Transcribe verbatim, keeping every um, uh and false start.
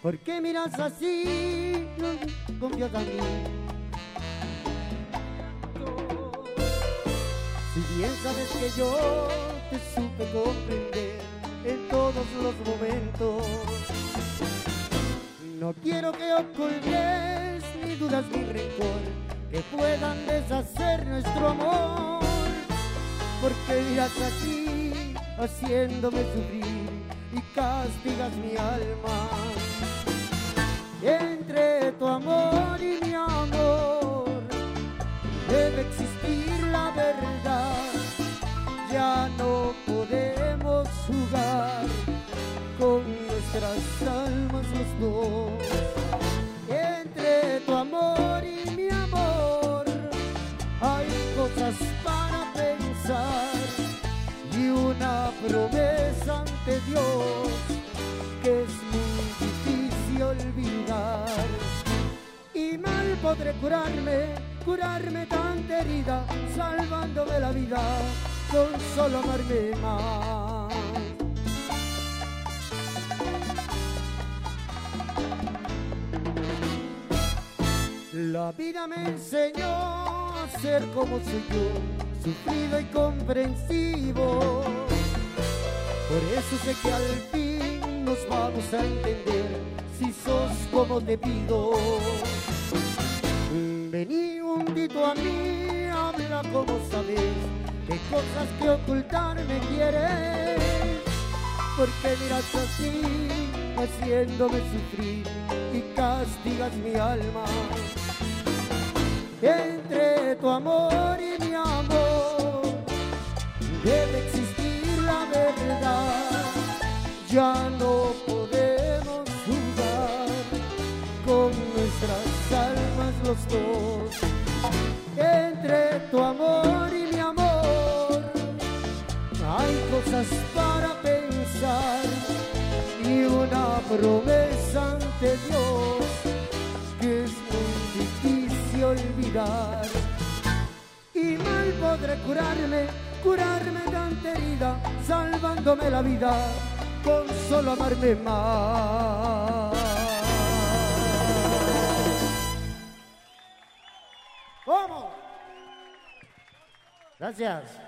¿Por qué miras así? No confías en mí. Si bien sabes que yo te supe comprender en todos los momentos, no quiero que ocultes ni dudas ni rencor que puedan deshacer nuestro amor. Porque miras así, haciéndome sufrir y castigas mi alma. Entre tu amor y mi amor debe existir la verdad. Ya no podemos jugar con nuestras almas los dos. Entre tu amor y mi amor hay cosas para pensar y una promesa ante Dios que es muy difícil olvidar. Y mal podré curarme, curarme tanta herida, salvándome la vida con solo amarme más. La vida me enseñó a ser como soy yo, sufrido y comprensivo. Por eso sé que al fin nos vamos a entender, si sos como te pido. Vení hundito a mí, habla como sabes, qué cosas que ocultar me quieres. Porque miras así, haciéndome sufrir y castigas mi alma. Entre tu amor y mi amor debe existir la verdad. Ya no podemos jugar con nuestras almas los dos. Entre tu amor y mi amor hay cosas para pensar y una promesa ante Dios que es muy difícil olvidar. Y mal podré curarme, curarme tanta herida, salvándome la vida con solo amarme más. ¡Vamos! Gracias.